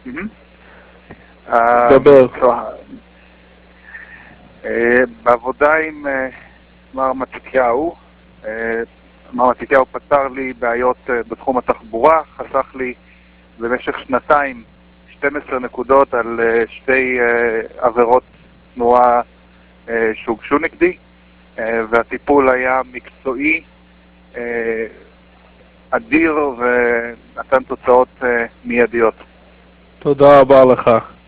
דבר. בעבודה עם מר מתתיהו, מר מתתיהו פתר לי בעיות בתחום התחבורה, חסך לי במשך שנתיים 12 נקודות על שתי עבירות תנועה שהוגשו נגדי, והטיפול היה מקצועי, אדיר, ונתן תוצאות מיידיות. תודה רבה לך.